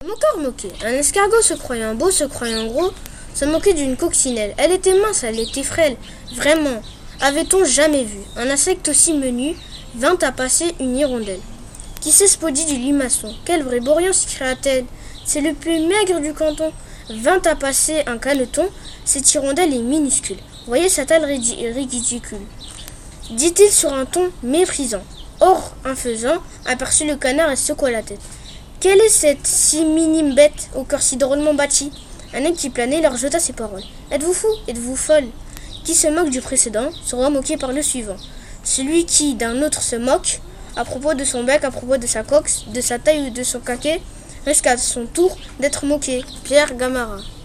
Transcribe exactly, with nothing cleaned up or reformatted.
moqueur moqué. Un escargot se croyant beau, se croyant gros, se moquait d'une coccinelle. Elle était mince, elle était frêle. Vraiment, avait-on jamais vu un insecte aussi menu vint à passer une hirondelle. Qui s'espodit du limaçon? Quel vrai bourrion, s'écria-t-elle. C'est le plus maigre du canton. Vint à passer un caneton. Cette hirondelle est minuscule. Voyez sa taille ridicule. Dit-il sur un ton méprisant. Or, un faisant, aperçut le canard et secoua la tête. Quelle est cette si minime bête au cœur si drôlement bâti? Un aigle qui planait leur jeta ces paroles. Êtes-vous fou? Êtes-vous folle? Qui se moque du précédent sera moqué par le suivant. Celui qui d'un autre se moque, à propos de son bec, à propos de sa coque, de sa taille ou de son caquet, risque à son tour d'être moqué. Pierre Gamarra.